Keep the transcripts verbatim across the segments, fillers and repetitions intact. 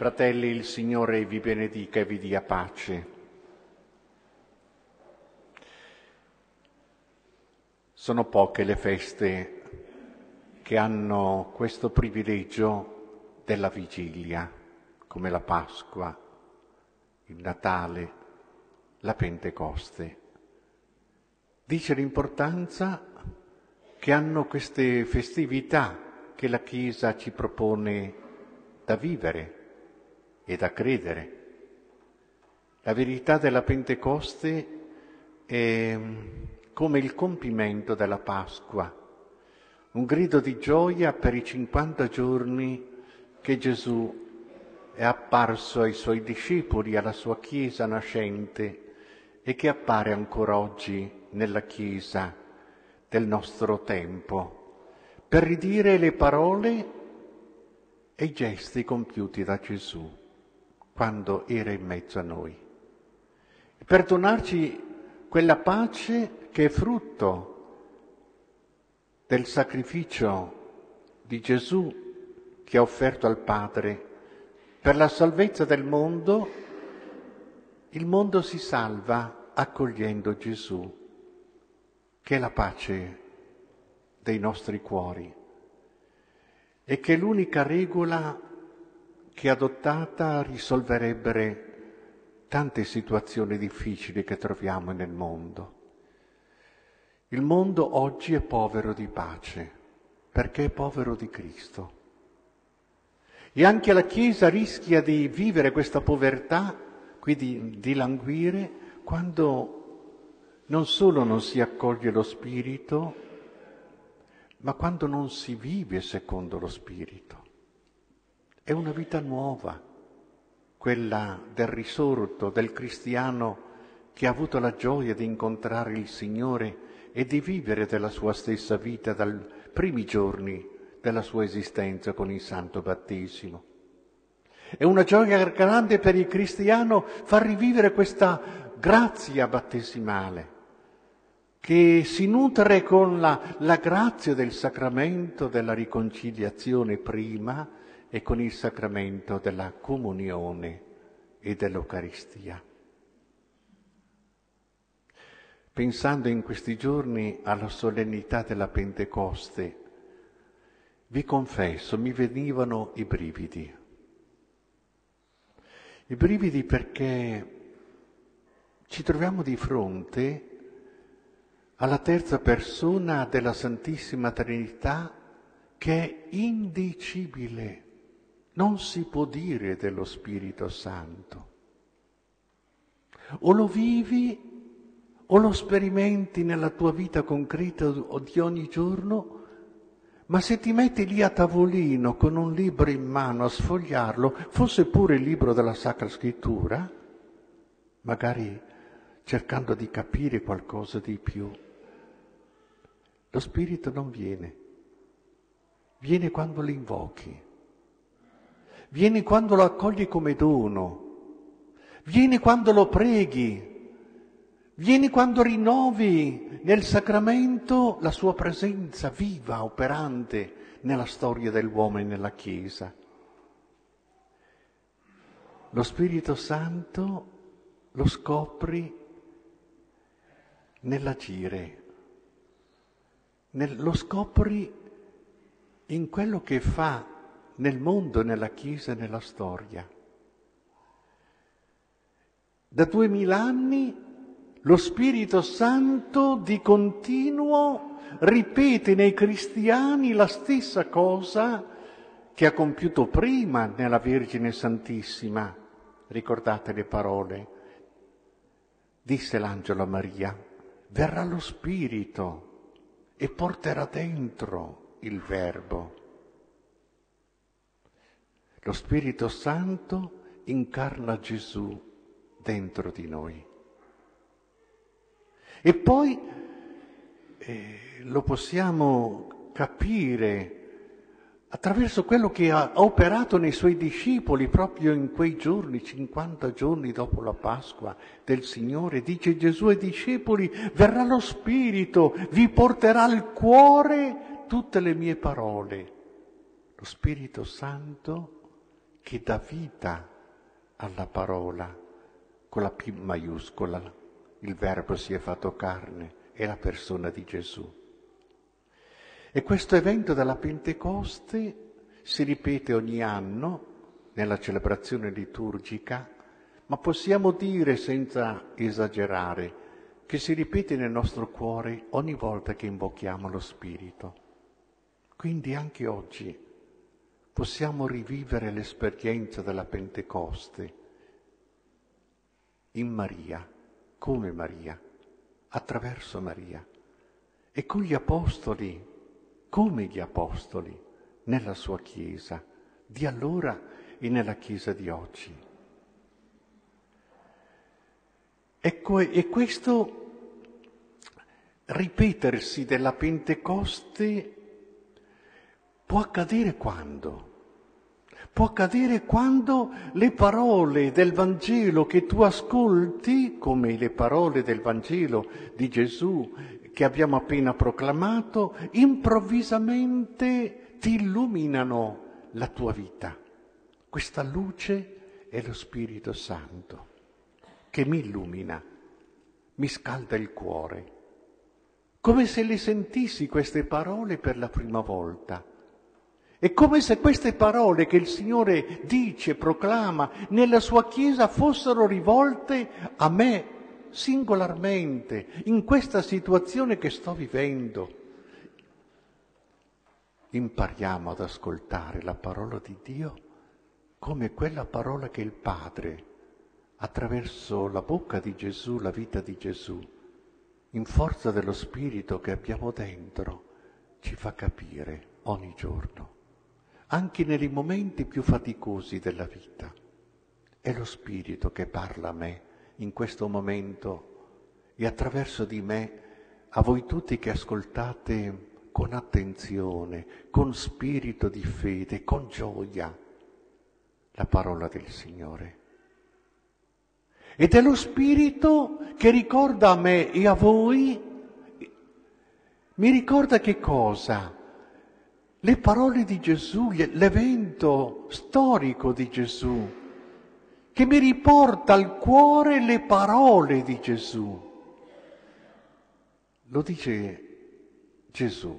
Fratelli, il Signore vi benedica e vi dia pace. Sono poche le feste che hanno questo privilegio della vigilia, come la Pasqua, il Natale, la Pentecoste. Dice l'importanza che hanno queste festività che la Chiesa ci propone da vivere e da credere. La verità della Pentecoste è come il compimento della Pasqua, un grido di gioia per i cinquanta giorni che Gesù è apparso ai suoi discepoli, alla sua Chiesa nascente e che appare ancora oggi nella Chiesa del nostro tempo, per ridire le parole e i gesti compiuti da Gesù quando era in mezzo a noi, per donarci quella pace che è frutto del sacrificio di Gesù che ha offerto al Padre per la salvezza del mondo. Il mondo si salva accogliendo Gesù, che è la pace dei nostri cuori e che è l'unica regola che adottata risolverebbe tante situazioni difficili che troviamo nel mondo. Il mondo oggi è povero di pace, perché è povero di Cristo. E anche la Chiesa rischia di vivere questa povertà, quindi di languire, quando non solo non si accoglie lo Spirito, ma quando non si vive secondo lo Spirito. È una vita nuova, quella del risorto, del cristiano che ha avuto la gioia di incontrare il Signore e di vivere della sua stessa vita dai primi giorni della sua esistenza con il Santo Battesimo. È una gioia grande per il cristiano far rivivere questa grazia battesimale, che si nutre con la, la grazia del sacramento della riconciliazione prima e con il sacramento della comunione e dell'Eucaristia. Pensando in questi giorni alla solennità della Pentecoste, vi confesso, mi venivano i brividi. I brividi perché ci troviamo di fronte alla terza persona della Santissima Trinità che è indicibile. Non si può dire dello Spirito Santo. O lo vivi o lo sperimenti nella tua vita concreta di ogni giorno, ma se ti metti lì a tavolino con un libro in mano a sfogliarlo, fosse pure il libro della Sacra Scrittura, magari cercando di capire qualcosa di più, lo Spirito non viene. Viene quando lo invochi. Vieni quando lo accogli come dono, vieni quando lo preghi, vieni quando rinnovi nel sacramento la sua presenza viva, operante nella storia dell'uomo e nella Chiesa. Lo Spirito Santo lo scopri nell'agire, nel, lo scopri in quello che fa nel mondo, nella Chiesa e nella storia. Da duemila anni lo Spirito Santo di continuo ripete nei cristiani la stessa cosa che ha compiuto prima nella Vergine Santissima. Ricordate le parole? Disse l'angelo a Maria: verrà lo Spirito e porterà dentro il Verbo. Lo Spirito Santo incarna Gesù dentro di noi. E poi eh, lo possiamo capire attraverso quello che ha operato nei suoi discepoli proprio in quei giorni, cinquanta giorni dopo la Pasqua del Signore. Dice Gesù ai discepoli: verrà lo Spirito, vi porterà al cuore tutte le mie parole. Lo Spirito Santo che dà vita alla parola, con la P maiuscola. Il Verbo si è fatto carne, è la persona di Gesù. E questo evento della Pentecoste si ripete ogni anno nella celebrazione liturgica, ma possiamo dire senza esagerare che si ripete nel nostro cuore ogni volta che invochiamo lo Spirito. Quindi anche oggi possiamo rivivere l'esperienza della Pentecoste in Maria, come Maria, attraverso Maria, e con gli Apostoli, come gli Apostoli, nella sua Chiesa, di allora e nella Chiesa di oggi. Ecco, e questo ripetersi della Pentecoste può accadere quando? Può accadere quando le parole del Vangelo che tu ascolti, come le parole del Vangelo di Gesù che abbiamo appena proclamato, improvvisamente ti illuminano la tua vita. Questa luce è lo Spirito Santo che mi illumina, mi scalda il cuore, come se le sentissi queste parole per la prima volta. È come se queste parole che il Signore dice, proclama nella sua Chiesa fossero rivolte a me singolarmente, in questa situazione che sto vivendo. Impariamo ad ascoltare la parola di Dio come quella parola che il Padre, attraverso la bocca di Gesù, la vita di Gesù, in forza dello Spirito che abbiamo dentro, ci fa capire ogni giorno. Anche nei momenti più faticosi della vita. È lo Spirito che parla a me in questo momento e attraverso di me a voi tutti che ascoltate con attenzione, con spirito di fede, con gioia la parola del Signore. Ed è lo Spirito che ricorda a me e a voi, mi ricorda che cosa? Le parole di Gesù, l'evento storico di Gesù, che mi riporta al cuore le parole di Gesù. Lo dice Gesù.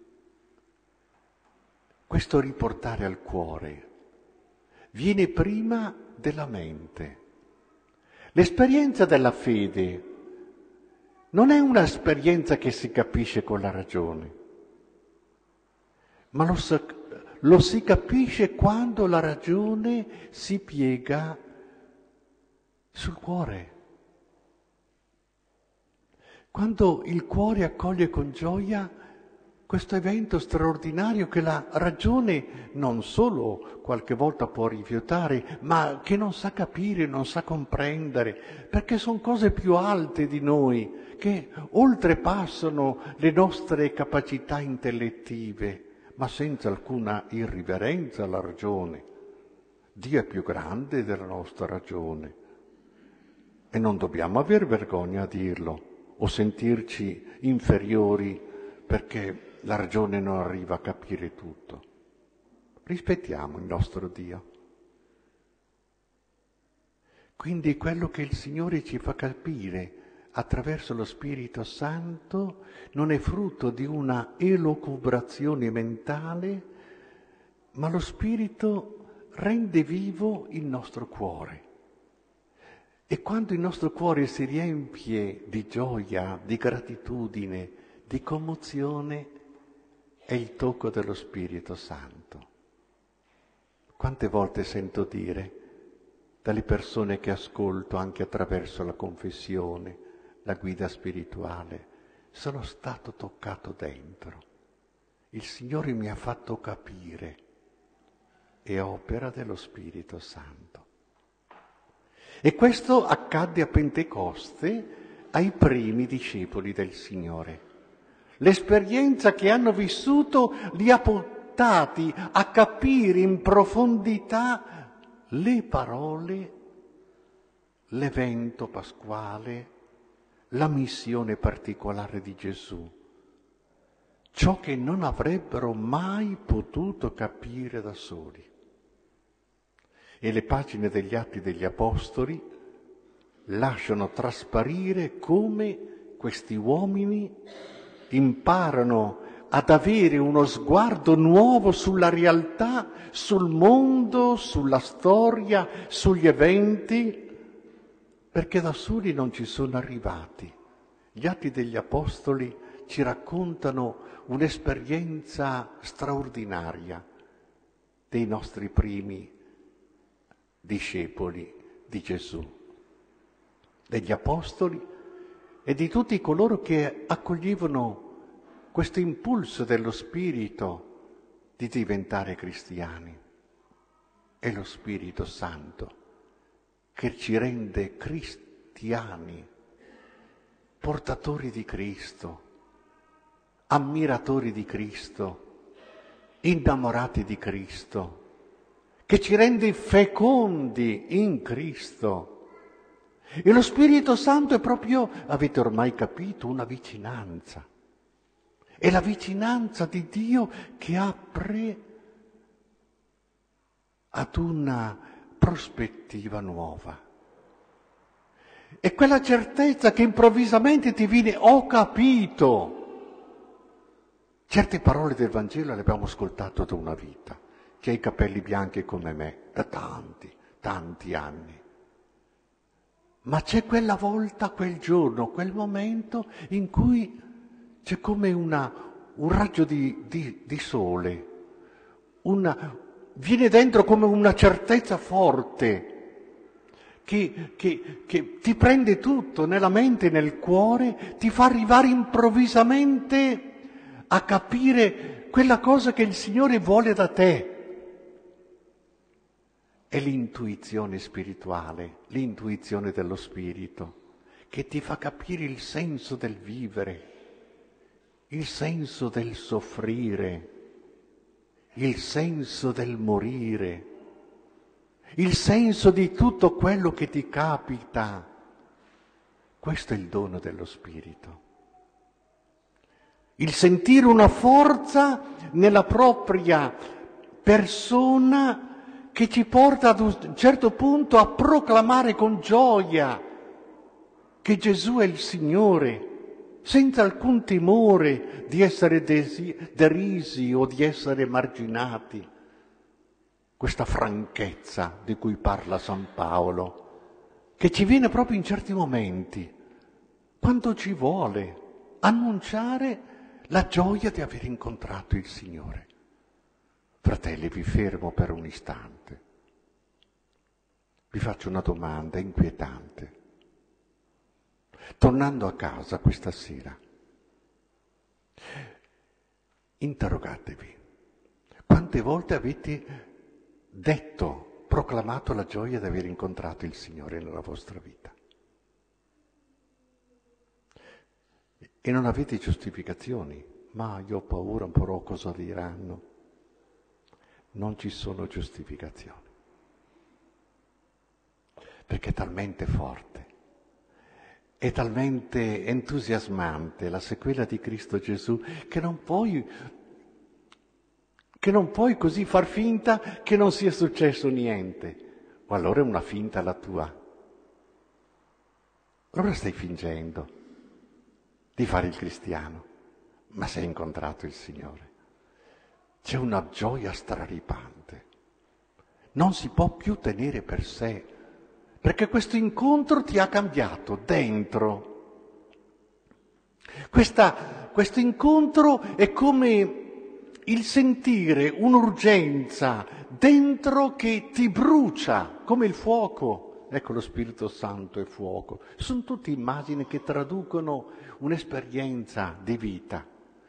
Questo riportare al cuore viene prima della mente. L'esperienza della fede non è un'esperienza che si capisce con la ragione, ma lo, lo si capisce quando la ragione si piega sul cuore. Quando il cuore accoglie con gioia questo evento straordinario che la ragione non solo qualche volta può rifiutare, ma che non sa capire, non sa comprendere, perché sono cose più alte di noi, che oltrepassano le nostre capacità intellettive, ma senza alcuna irriverenza alla ragione. Dio è più grande della nostra ragione e non dobbiamo aver vergogna a dirlo o sentirci inferiori perché la ragione non arriva a capire tutto. Rispettiamo il nostro Dio. Quindi quello che il Signore ci fa capire attraverso lo Spirito Santo non è frutto di una elucubrazione mentale, ma lo Spirito rende vivo il nostro cuore. E quando il nostro cuore si riempie di gioia, di gratitudine, di commozione, è il tocco dello Spirito Santo. Quante volte sento dire dalle persone che ascolto anche attraverso la confessione, la guida spirituale, sono stato toccato dentro. Il Signore mi ha fatto capire, è opera dello Spirito Santo. E questo accadde a Pentecoste ai primi discepoli del Signore. L'esperienza che hanno vissuto li ha portati a capire in profondità le parole, l'evento pasquale, la missione particolare di Gesù, ciò che non avrebbero mai potuto capire da soli. E le pagine degli Atti degli Apostoli lasciano trasparire come questi uomini imparano ad avere uno sguardo nuovo sulla realtà, sul mondo, sulla storia, sugli eventi, perché da soli non ci sono arrivati. Gli Atti degli Apostoli ci raccontano un'esperienza straordinaria dei nostri primi discepoli di Gesù, degli Apostoli e di tutti coloro che accoglievano questo impulso dello Spirito di diventare cristiani. È lo Spirito Santo che ci rende cristiani, portatori di Cristo, ammiratori di Cristo, innamorati di Cristo, che ci rende fecondi in Cristo. E lo Spirito Santo è proprio, avete ormai capito, una vicinanza. È la vicinanza di Dio che apre ad una prospettiva nuova. È quella certezza che improvvisamente ti viene, ho capito. Certe parole del Vangelo le abbiamo ascoltate da una vita. Chi ha i capelli bianchi come me, da tanti, tanti anni. Ma c'è quella volta, quel giorno, quel momento in cui c'è come una, un raggio di, di, di sole, una, viene dentro come una certezza forte che, che, che ti prende tutto nella mente e nel cuore, ti fa arrivare improvvisamente a capire quella cosa che il Signore vuole da te. È l'intuizione spirituale, l'intuizione dello Spirito, che ti fa capire il senso del vivere, il senso del soffrire, il senso del morire, il senso di tutto quello che ti capita. Questo è il dono dello Spirito. Il sentire una forza nella propria persona che ci porta ad un certo punto a proclamare con gioia che Gesù è il Signore, senza alcun timore di essere desi- derisi o di essere emarginati. Questa franchezza di cui parla San Paolo, che ci viene proprio in certi momenti, quando ci vuole annunciare la gioia di aver incontrato il Signore. Fratelli, vi fermo per un istante. Vi faccio una domanda inquietante. Tornando a casa questa sera, interrogatevi, quante volte avete detto, proclamato la gioia di aver incontrato il Signore nella vostra vita? E non avete giustificazioni. Ma io ho paura, un po' cosa diranno. Non ci sono giustificazioni. Perché è talmente forte, è talmente entusiasmante la sequela di Cristo Gesù che non puoi, che non puoi così far finta che non sia successo niente. O allora è una finta la tua. Allora stai fingendo di fare il cristiano, ma se hai incontrato il Signore. C'è una gioia straripante. Non si può più tenere per sé, perché questo incontro ti ha cambiato dentro. Questa, questo incontro è come il sentire un'urgenza dentro che ti brucia, come il fuoco. Ecco, lo Spirito Santo è fuoco. Sono tutte immagini che traducono un'esperienza di vita.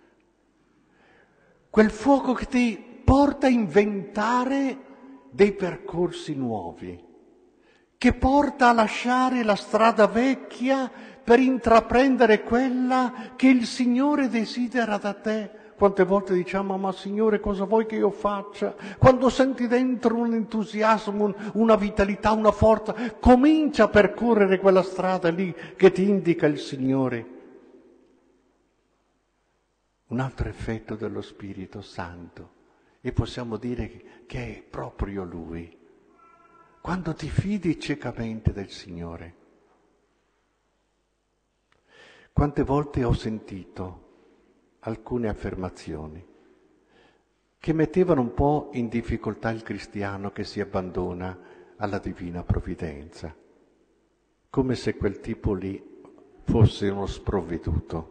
Quel fuoco che ti porta a inventare dei percorsi nuovi, che porta a lasciare la strada vecchia per intraprendere quella che il Signore desidera da te. Quante volte diciamo, ma Signore, cosa vuoi che io faccia? Quando senti dentro un entusiasmo, una vitalità, una forza, comincia a percorrere quella strada lì che ti indica il Signore. Un altro effetto dello Spirito Santo, e possiamo dire che è proprio Lui, quando ti fidi ciecamente del Signore. Quante volte ho sentito alcune affermazioni che mettevano un po' in difficoltà il cristiano che si abbandona alla divina provvidenza, come se quel tipo lì fosse uno sprovveduto.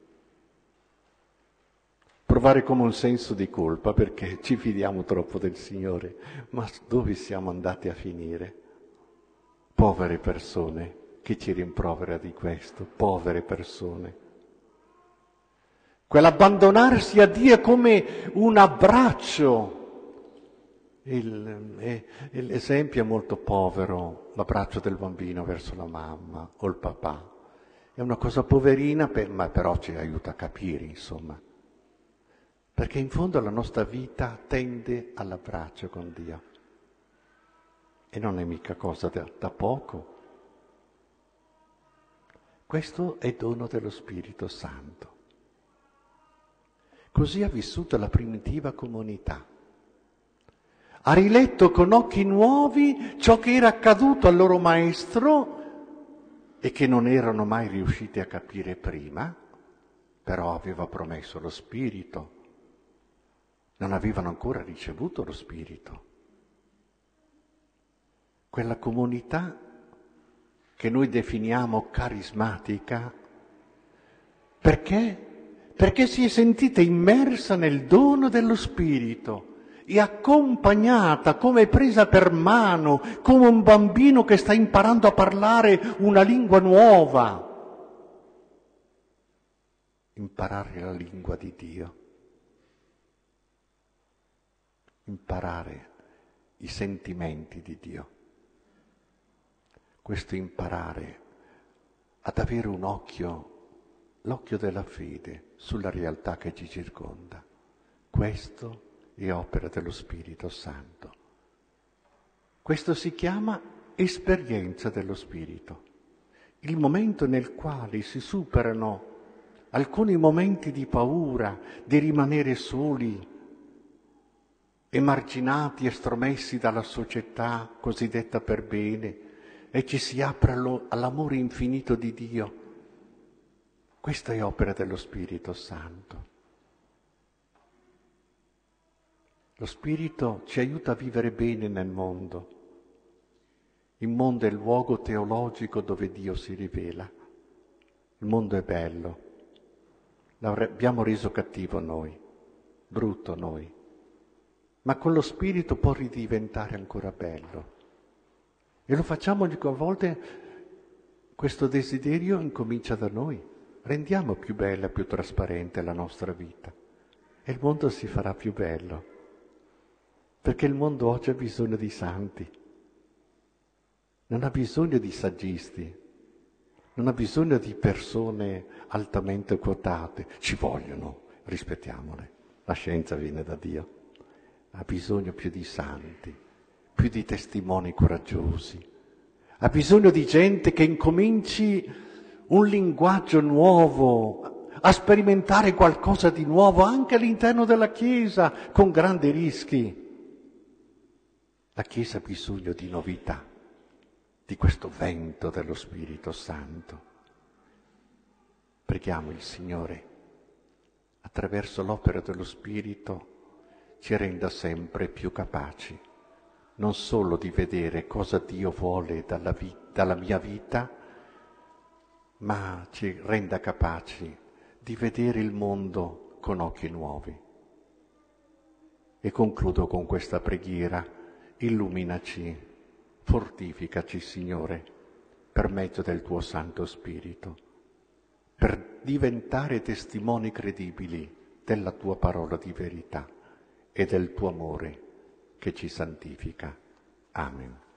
Provare come un senso di colpa perché ci fidiamo troppo del Signore, ma dove siamo andati a finire? Povere persone, chi ci rimprovera di questo? Povere persone. Quell'abbandonarsi a Dio è come un abbraccio. Il, è, l'esempio è molto povero, l'abbraccio del bambino verso la mamma o il papà. È una cosa poverina, per, ma però ci aiuta a capire, insomma. Perché in fondo la nostra vita tende all'abbraccio con Dio. E non è mica cosa da, da poco. Questo è dono dello Spirito Santo. Così ha vissuto la primitiva comunità. Ha riletto con occhi nuovi ciò che era accaduto al loro maestro e che non erano mai riusciti a capire prima, però aveva promesso lo Spirito. Non avevano ancora ricevuto lo Spirito. Quella comunità che noi definiamo carismatica, perché? Perché si è sentita immersa nel dono dello Spirito e accompagnata, come presa per mano, come un bambino che sta imparando a parlare una lingua nuova. Imparare la lingua di Dio. Imparare i sentimenti di Dio. Questo imparare ad avere un occhio, l'occhio della fede sulla realtà che ci circonda. Questo è opera dello Spirito Santo. Questo si chiama esperienza dello Spirito. Il momento nel quale si superano alcuni momenti di paura, di rimanere soli, emarginati, estromessi dalla società cosiddetta per bene, e ci si apre all'amore infinito di Dio. Questa è opera dello Spirito Santo. Lo Spirito ci aiuta a vivere bene nel mondo. Il mondo è il luogo teologico dove Dio si rivela. Il mondo è bello. L'abbiamo reso cattivo noi, brutto noi. Ma con lo Spirito può ridiventare ancora bello. E lo facciamo ogni volta, questo desiderio incomincia da noi. Rendiamo più bella, più trasparente la nostra vita. E il mondo si farà più bello. Perché il mondo oggi ha bisogno di santi. Non ha bisogno di saggisti. Non ha bisogno di persone altamente quotate. Ci vogliono, rispettiamole. La scienza viene da Dio. Ha bisogno più di santi, più di testimoni coraggiosi. Ha bisogno di gente che incominci un linguaggio nuovo, a sperimentare qualcosa di nuovo anche all'interno della Chiesa, con grandi rischi. La Chiesa ha bisogno di novità, di questo vento dello Spirito Santo. Preghiamo il Signore, attraverso l'opera dello Spirito, ci renda sempre più capaci, non solo di vedere cosa Dio vuole dalla, vi- dalla mia vita, ma ci renda capaci di vedere il mondo con occhi nuovi. E concludo con questa preghiera: illuminaci, fortificaci, Signore, per mezzo del tuo Santo Spirito, per diventare testimoni credibili della tua parola di verità e del tuo amore che ci santifica. Amen.